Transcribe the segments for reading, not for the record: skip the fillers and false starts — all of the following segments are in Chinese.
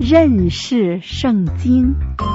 认识圣经。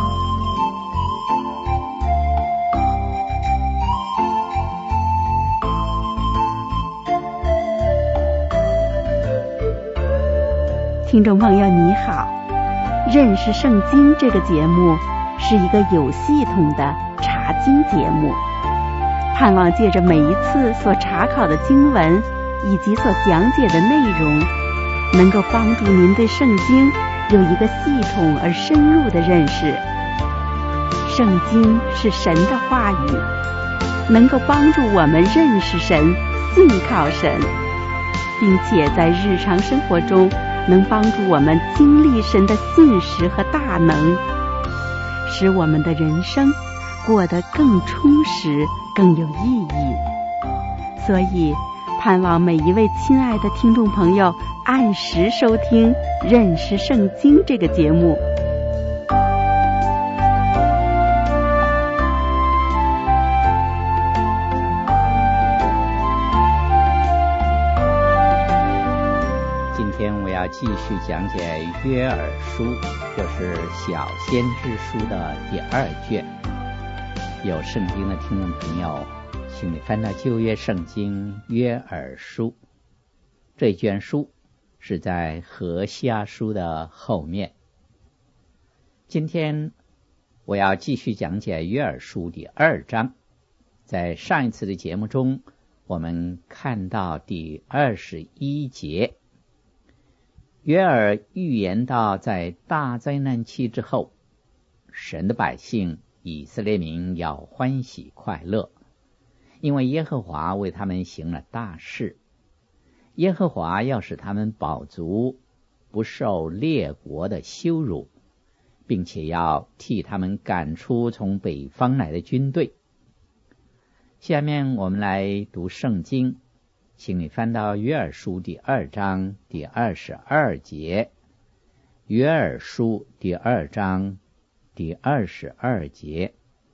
听众朋友你好，认识圣经这个节目是一个有系统的查经节目，盼望借着每一次所查考的经文以及所讲解的内容，能够帮助您对圣经有一个系统而深入的认识。圣经是神的话语，能够帮助我们认识神、信靠神，并且在日常生活中能帮助我们经历神的信实和大能，使我们的人生过得更充实、更有意义。所以盼望每一位亲爱的听众朋友按时收听《认识圣经》这个节目。 今天我要继续讲解约珥书，就是小先知书的第2卷。有圣经的听众朋友，请你翻到旧约圣经约珥书，这卷书是在何西阿书的后面。今天我要继续讲解约珥书第2章。在上一次的节目中，我们看到第21节，约珥预言到在大灾难期之后，神的百姓以色列民要欢喜快乐，因为耶和华为他们行了大事。耶和华要使他们饱足，不受列国的羞辱，并且要替他们赶出从北方来的军队。下面我们来读圣经，请你翻到约珥书第2章第22节。约珥书第2章第22节，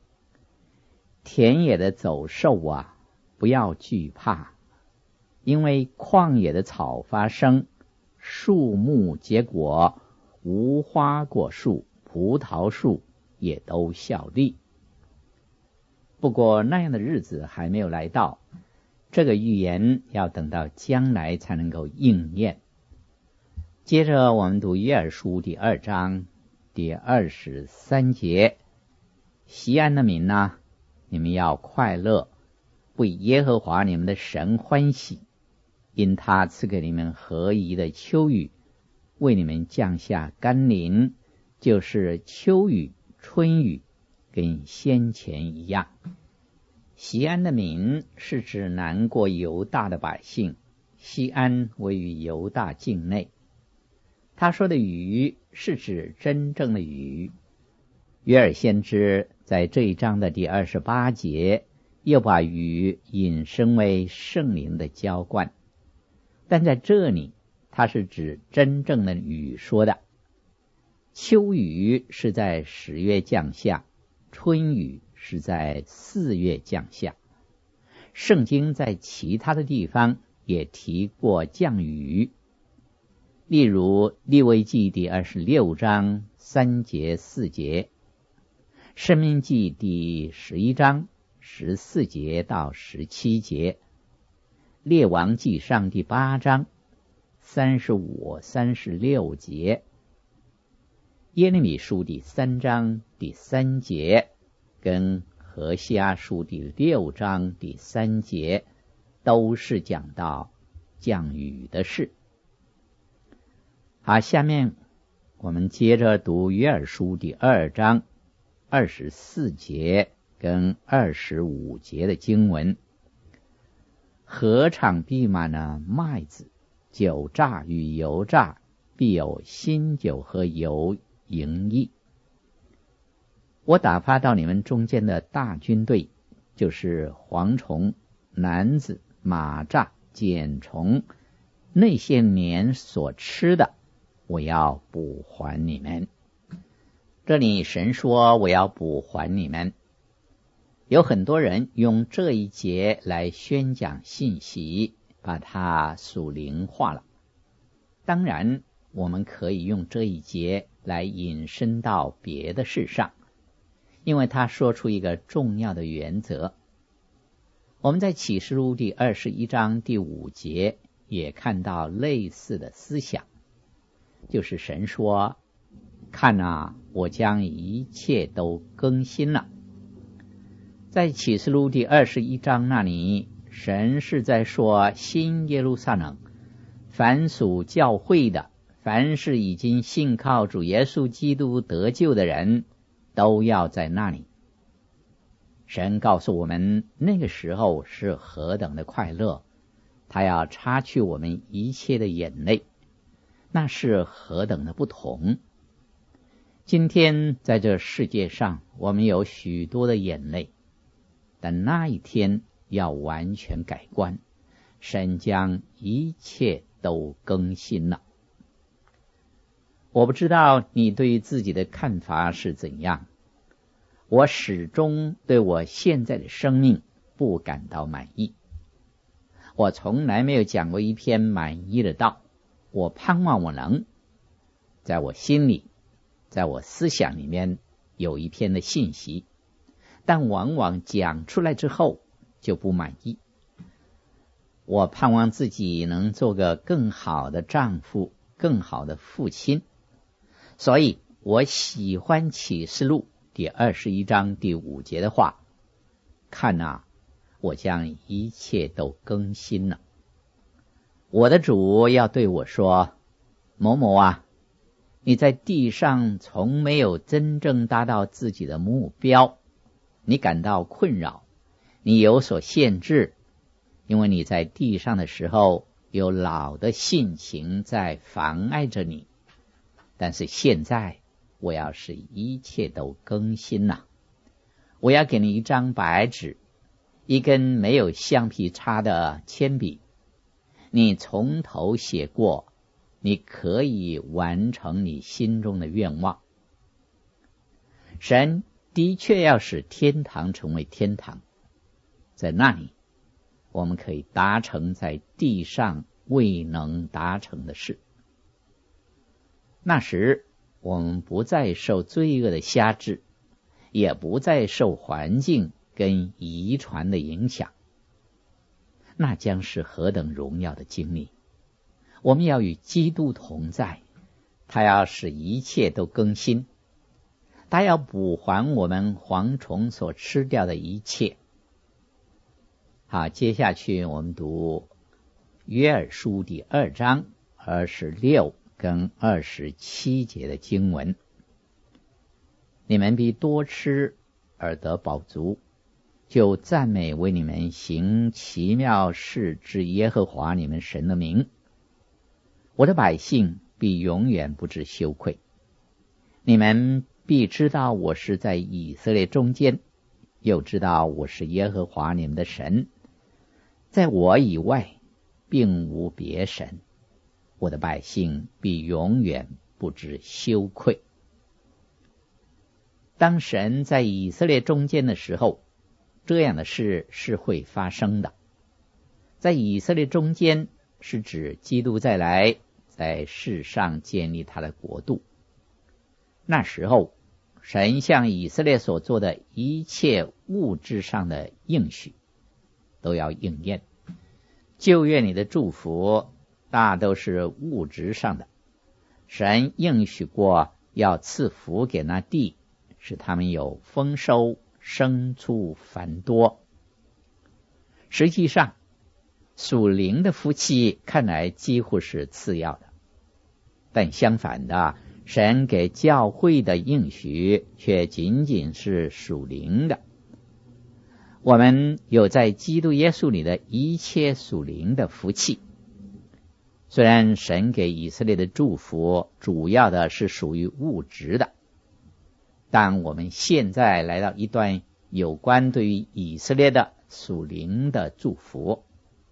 田野的走兽啊，不要惧怕，因为旷野的草发生，树木结果，无花果树、葡萄树也都效力。不过那样的日子还没有来到，这个预言要等到将来才能够应验。接着我们读约珥书第2章第23节，西安的民啊，你们要快乐，为耶和华你们的神欢喜，因他赐给你们合宜的秋雨，为你们降下甘霖，就是秋雨、春雨，跟先前一样。西安的民是指南国犹大的百姓，西安位于犹大境内。他说的雨是指真正的雨。约珥先知在这一章的第28节又把雨引申为圣灵的浇灌，但在这里他是指真正的雨说的。秋雨是在10月降下，春雨是在4月降下。圣经在其他的地方也提过降雨，例如利未记第26章3节4节，申命记第11章14节到17节，列王记上第8章35、36节，耶利米书第3章第3节，跟何西阿书第6章第3节，都是讲到降雨的事。好，下面我们接着读约珥书第2章24节跟25节的经文。禾场必满了麦子，酒榨与油榨，必有新酒和油盈溢。我打发到你们中间的大军队，就是蝗虫、男子、马蚱、茧虫，那些年所吃的，我要补还你们。这里神说我要补还你们，有很多人用这一节来宣讲信息，把它属灵化了。当然我们可以用这一节来引申到别的事上，因为他说出一个重要的原则。我们在启示录第21章第5节也看到类似的思想，就是神说，看啊，我将一切都更新了。在启示录第21章那里，神是在说新耶路撒冷，凡属教会的，凡是已经信靠主耶稣基督得救的人，都要在那里。神告诉我们，那个时候是何等的快乐，他要擦去我们一切的眼泪，那是何等的不同。今天在这世界上，我们有许多的眼泪，但那一天要完全改观，神将一切都更新了。我不知道你对于自己的看法是怎样，我始终对我现在的生命不感到满意。我从来没有讲过一篇满意的道，我盼望我能在我心里，在我思想里面有一篇的信息，但往往讲出来之后就不满意。我盼望自己能做个更好的丈夫，更好的父亲，所以我喜欢启示录第21章第5节的话，看啊，我将一切都更新了。我的主要对我说，某某啊，你在地上从没有真正达到自己的目标，你感到困扰，你有所限制，因为你在地上的时候有老的性情在妨碍着你。但是现在我要使一切都更新了，我要给你一张白纸，一根没有橡皮擦的铅笔，你从头写过，你可以完成你心中的愿望。神的确要使天堂成为天堂，在那里我们可以达成在地上未能达成的事。那时我们不再受罪恶的辖制，也不再受环境跟遗传的影响，那将是何等荣耀的经历。我们要与基督同在，他要使一切都更新，他要补还我们蝗虫所吃掉的一切。好，接下去我们读约珥书第2章26跟27节的经文。你们必多吃而得饱足，就赞美为你们行奇妙事之耶和华你们神的名。我的百姓必永远不知羞愧。你们必知道我是在以色列中间，又知道我是耶和华你们的神，在我以外并无别神。我的百姓必永远不知羞愧。当神在以色列中间的时候，这样的事是会发生的。在以色列中间是指基督再来，在世上建立他的国度。那时候神向以色列所做的一切物质上的应许都要应验。旧约里的祝福大都是物质上的，神应许过要赐福给那地，使他们有丰收，牲畜繁多。实际上属灵的福气看来几乎是次要的，但相反的，神给教会的应许却仅仅是属灵的。我们有在基督耶稣里的一切属灵的福气。虽然神给以色列的祝福主要的是属于物质的，但我们现在来到一段有关对于以色列的属灵的祝福。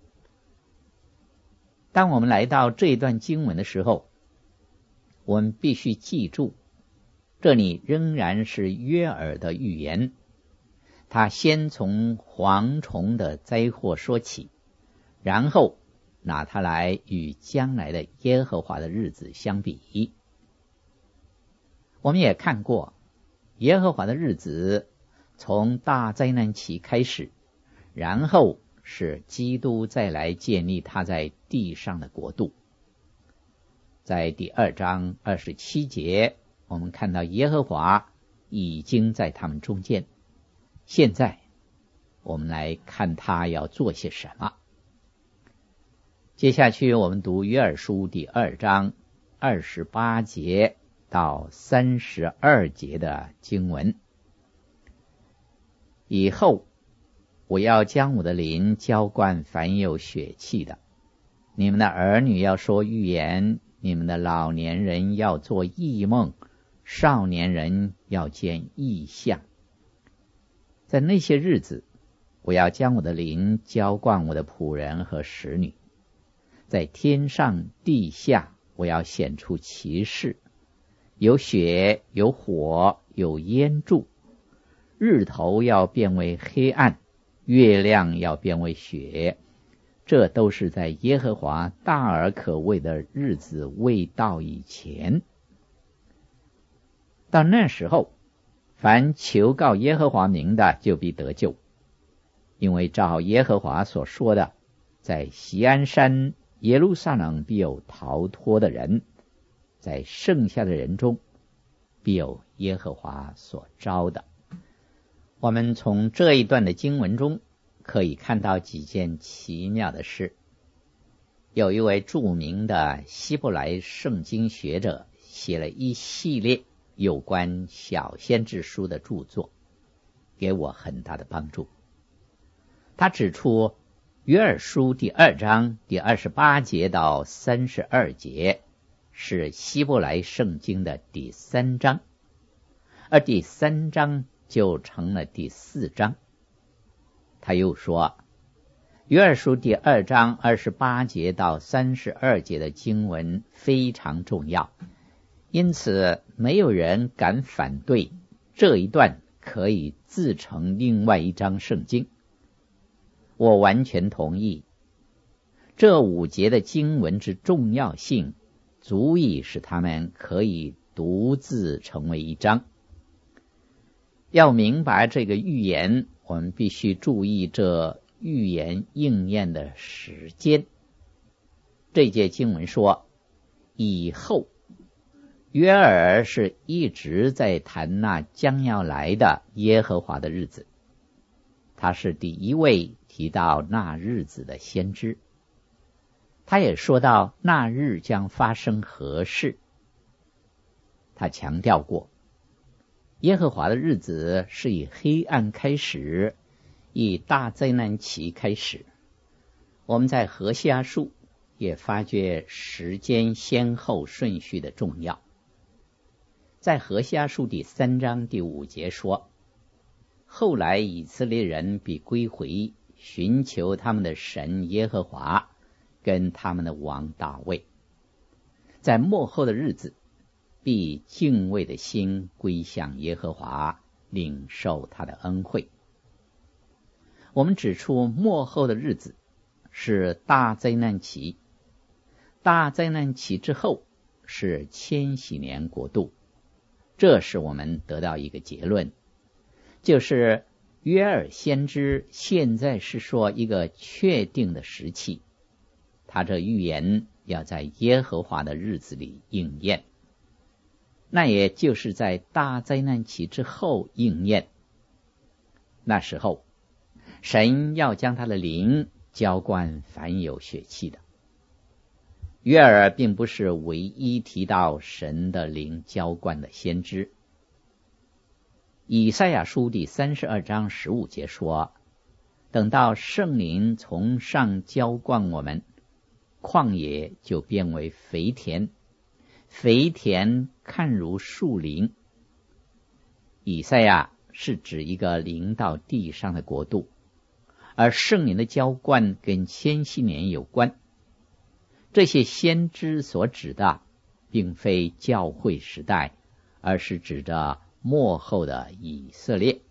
当我们来到这一段经文的时候，我们必须记住，这里仍然是约珥的预言。他先从蝗虫的灾祸说起，然后拿它来与将来的耶和华的日子相比。 我们也看过，耶和华的日子从大灾难期开始，然后是基督再来建立他在地上的国度。在第2章27节，我们看到耶和华已经在他们中间。现在我们来看他要做些什么。接下去我们读约珥书第2章28节到32节的经文。以后我要将我的灵浇灌凡有血气的，你们的儿女要说预言，你们的老年人要做异梦，少年人要见异象。在那些日子，我要将我的灵浇灌我的仆人和使女，在天上地下我要显出奇事，有血，有火，有烟柱，日头要变为黑暗，月亮要变为血，这都是在耶和华大而可畏的日子未到以前。到那时候，凡求告耶和华名的就必得救，因为照耶和华所说的，在锡安山耶路撒冷必有逃脱的人，在剩下的人中必有耶和华所召的。我们从这一段的经文中可以看到几件奇妙的事。有一位著名的希伯来圣经学者写了一系列有关小先知书的著作，给我很大的帮助。他指出约珥书第2章第28节到32节是希伯来圣经的第3章，而第3章就成了第4章。他又说，约珥书第2章28节到32节的经文非常重要，因此没有人敢反对这一段可以自成另外一章圣经。我完全同意，这5节的经文之重要性足以使他们可以独自成为一章。要明白这个预言，我们必须注意这预言应验的时间。这节经文说，以后，约珥是一直在谈那将要来的耶和华的日子，他是第一位提到那日子的先知。他也说到那日将发生何事。他强调过，耶和华的日子是以黑暗开始，以大灾难期开始。我们在何西阿书也发觉时间先后顺序的重要。在何西阿书第3章第5节说，后来以色列人必归回，寻求他们的神耶和华，跟他们的王大卫。在末后的日子，必敬畏的心归向耶和华，领受他的恩惠。我们指出末后的日子是大灾难期，大灾难期之后是千禧年国度。这使我们得到一个结论，就是约珥先知现在是说一个确定的时期，他这预言要在耶和华的日子里应验，那也就是在大灾难期之后应验。那时候神要将他的灵浇灌凡有血气的。约珥并不是唯一提到神的灵浇灌的先知。以赛亚书第32章15节说，等到圣灵从上浇灌我们，旷野就变为肥田，肥田看如树林。以赛亚是指一个临到地上的国度，而圣灵的浇灌跟千禧年有关。这些先知所指的并非教会时代，而是指着末后的以色列。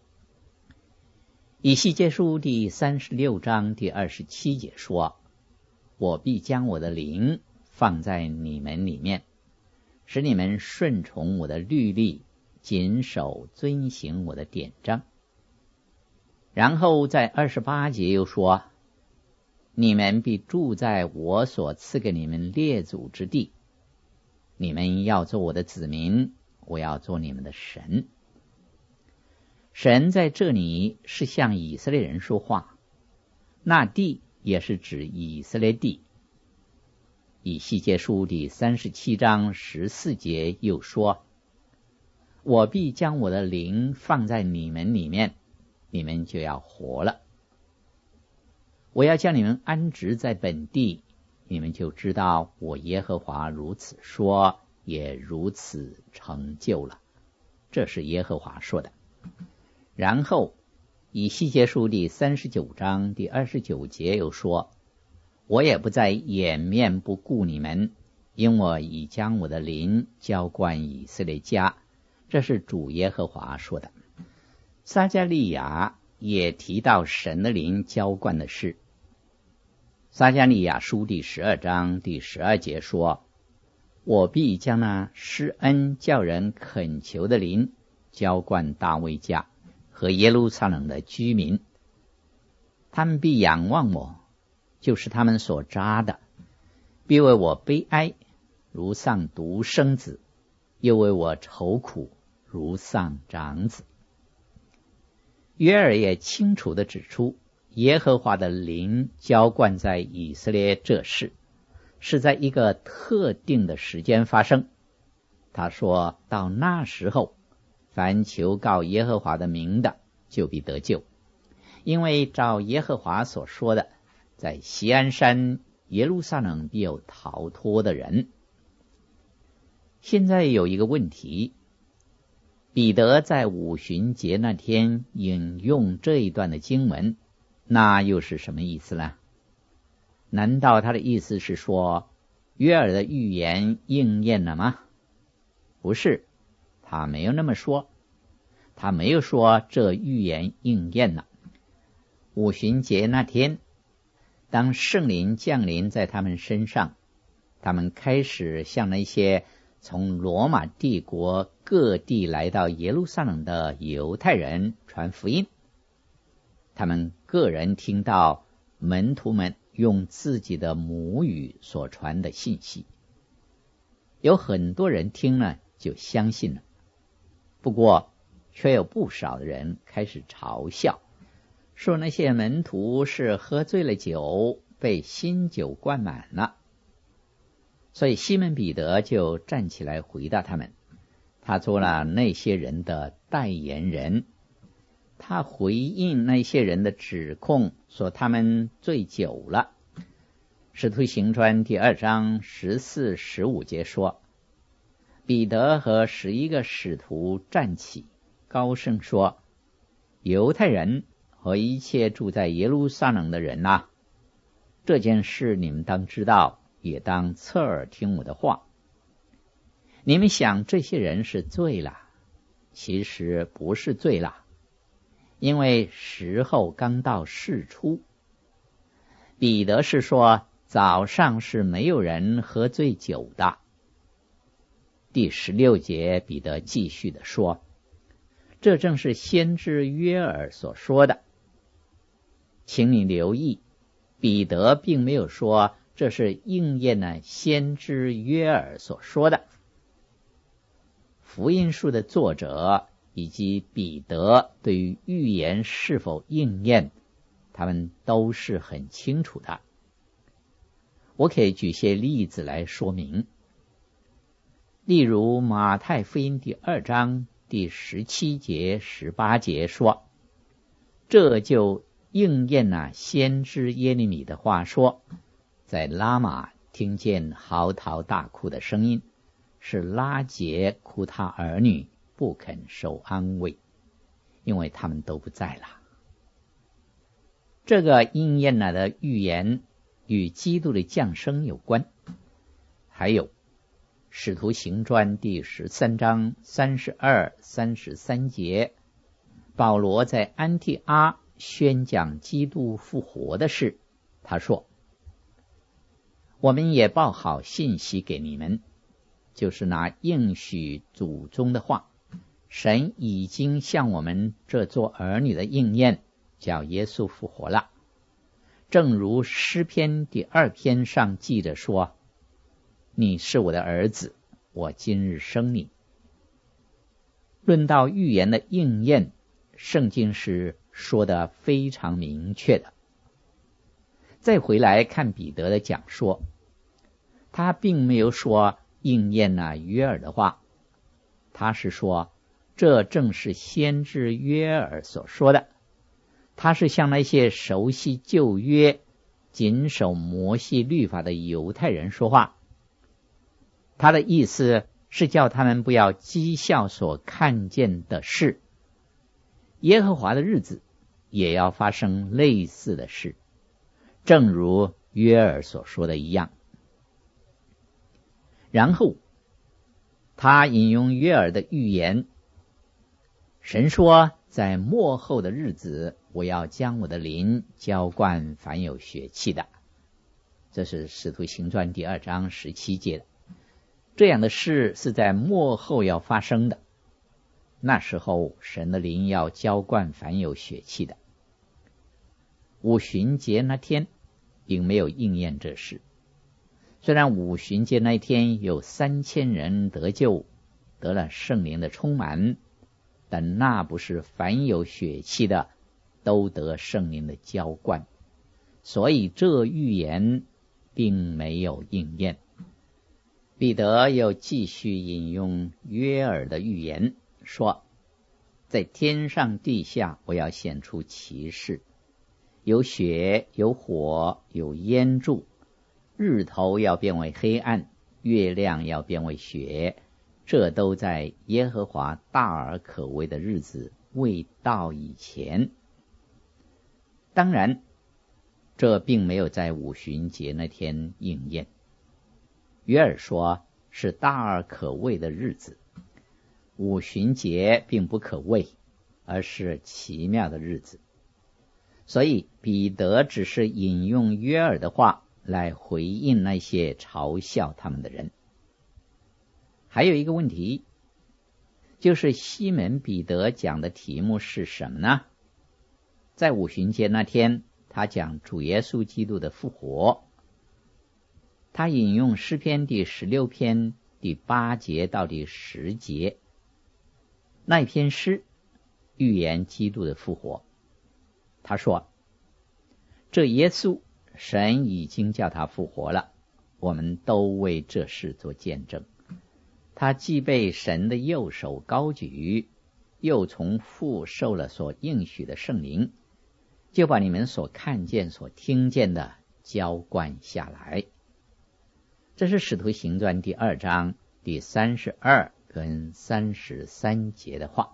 以西结书第36章第27节说，我必将我的灵放在你们里面， 使你们顺从我的律例，谨守遵行我的典章。然后在28节又说，你们必住在我所赐给你们列祖之地，你们要做我的子民，我要做你们的神。神在这里是向以色列人说话，那地也是指以色列地。以西结书第37章14节又说，我必将我的灵放在你们里面，你们就要活了。我要将你们安置在本地，你们就知道我耶和华如此说，也如此成就了。这是耶和华说的。然后以西结书第39章第29节又说，我也不再掩面不顾你们，因我已将我的灵浇灌以色列家。这是主耶和华说的。撒迦利亚也提到神的灵浇灌的事。撒迦利亚书第12章第12节说，我必将那施恩叫人恳求的灵浇灌大卫家和耶路撒冷的居民，他们必仰望我，就是他们所扎的，必为我悲哀，如丧独生子，又为我愁苦，如丧长子。约珥也清楚地指出，耶和华的灵浇灌在以色列这事，是在一个特定的时间发生。他说到那时候，凡求告耶和华的名的，就必得救。因为照耶和华所说的，在锡安山耶路撒冷必有逃脱的人。现在有一个问题，彼得在五旬节那天引用这一段的经文，那又是什么意思呢？难道他的意思是说约珥的预言应验了吗？不是，他没有那么说。他没有说这预言应验了。五旬节那天，当圣灵降临在他们身上，他们开始向那些从罗马帝国各地来到耶路撒冷的犹太人传福音。他们个人听到门徒们用自己的母语所传的信息，有很多人听了就相信了。不过却有不少的人开始嘲笑，说那些门徒是喝醉了酒，被新酒灌满了。所以西门彼得就站起来回答他们，他做了那些人的代言人。他回应那些人的指控，说他们醉酒了。使徒行传第2章14、15节说，彼得和11个使徒站起，高声说，犹太人和一切住在耶路撒冷的人啊，这件事你们当知道，也当侧耳听我的话。你们想这些人是醉了，其实不是醉了，因为时候刚到巳初。彼得是说早上是没有人喝醉酒的。第16节彼得继续的说，这正是先知约珥所说的。请你留意，彼得并没有说这是应验了先知约珥所说的。福音书的作者以及彼得对于预言是否应验，他们都是很清楚的。我可以举些例子来说明。例如马太福音第2章第17节、18节说，这就应验了先知耶利米的话说，在拉玛听见嚎啕大哭的声音，是拉结哭他儿女，不肯受安慰，因为他们都不在了。这个应验了的预言与基督的降生有关。还有使徒行传第13章32、33节，保罗在安提阿宣讲基督复活的事，他说，我们也报好信息给你们， 就是那应许祖宗的话，神已经向我们这做儿女的应验，叫耶稣复活了。正如诗篇第2篇上记着说，你是我的儿子，我今日生你。论到预言的应验，圣经是说得非常明确的。再回来看彼得的讲说，他并没有说应验约珥的话，他是说这正是先知约珥所说的。他是向那些熟悉旧约、谨守摩西律法的犹太人说话，他的意思是叫他们不要讥笑所看见的事，耶和华的日子也要发生类似的事，正如约珥所说的一样。然后他引用约珥的预言，神说在末后的日子，我要将我的灵浇灌凡有血气的，这是使徒行传第2章17节的。这样的事是在末后要发生的，那时候神的灵要浇灌凡有血气的。五旬节那天并没有应验这事，虽然五旬节那天有3000人得救，得了圣灵的充满，但那不是凡有血气的都得圣灵的浇灌，所以这预言并没有应验。彼得又继续引用约珥的预言，说在天上地下我要显出奇事，有血，有火，有烟柱，日头要变为黑暗，月亮要变为血，这都在耶和华大而可畏的日子未到以前。当然这并没有在五旬节那天应验。约珥说是大而可畏的日子，五旬节并不可畏，而是奇妙的日子。所以彼得只是引用约珥的话来回应那些嘲笑他们的人。还有一个问题，就是西门彼得讲的题目是什么呢？在五旬节那天，他讲主耶稣基督的复活，他引用诗篇第16篇第8节到第10节，那篇诗预言基督的复活。他说，这耶稣神已经叫他复活了，我们都为这事做见证。他既被神的右手高举，又从父受了所应许的圣灵，就把你们所看见所听见的浇灌下来。这是使徒行传第2章第32跟33节的话。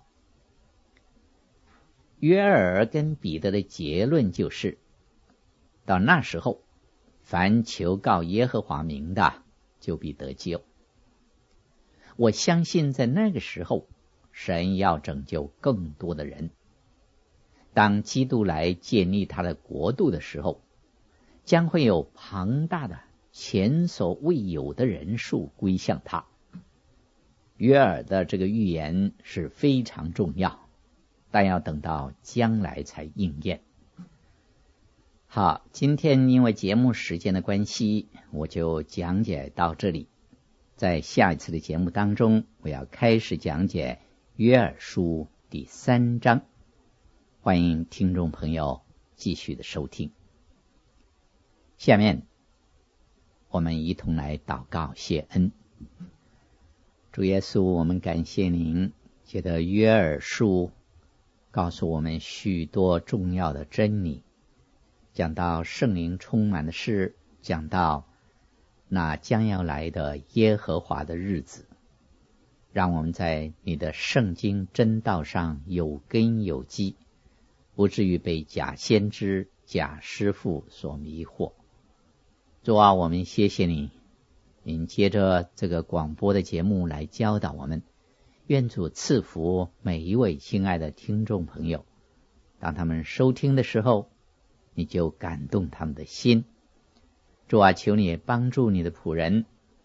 约珥跟彼得的结论就是，到那时候，凡求告耶和华名的，就必得救。我相信在那个时候，神要拯救更多的人。当基督来建立他的国度的时候，将会有庞大的前所未有的人数归向他。约珥的这个预言是非常重要，但要等到将来才应验。好，今天因为节目时间的关系，我就讲解到这里。在下一次的节目当中，我要开始讲解约珥书第3章，欢迎听众朋友继续的收听。下面我们一同来祷告谢恩。主耶稣，我们感谢您，借着约珥书告诉我们许多重要的真理，讲到圣灵充满的事，讲到那将要来的耶和华的日子，让我们在你的圣经真道上有根有基，不至于被假先知、假师傅所迷惑。主啊，我们谢谢你，您接着这个广播的节目来教导我们，愿主赐福每一位亲爱的听众朋友，当他们收听的时候，你就感动他们的心。主啊，求你帮助你的仆人，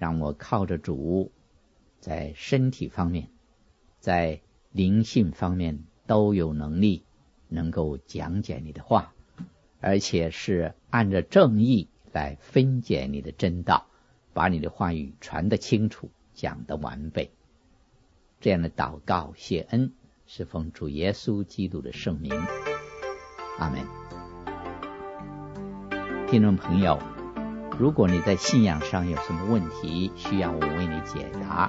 让我靠着主，在身体方面，在灵性方面都有能力能够讲解你的话，而且是按着正义来分解你的真道，把你的话语传得清楚，讲得完备。这样的祷告谢恩是奉主耶稣基督的圣名，阿们。听众朋友，如果你在信仰上有什么问题需要我为你解答，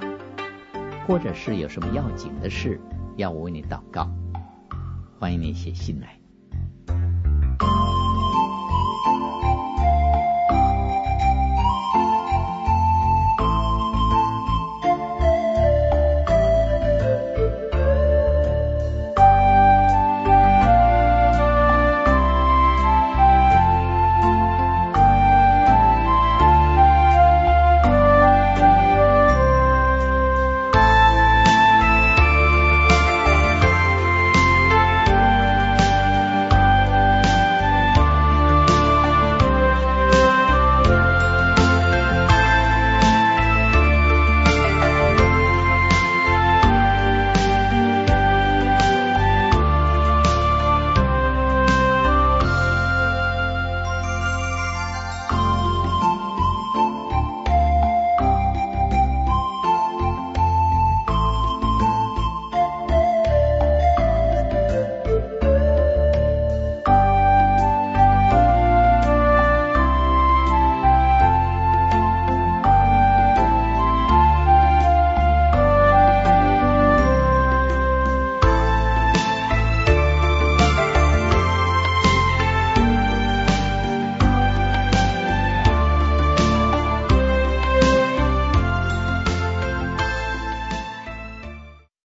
或者是有什么要紧的事要我为你祷告，欢迎你写信来。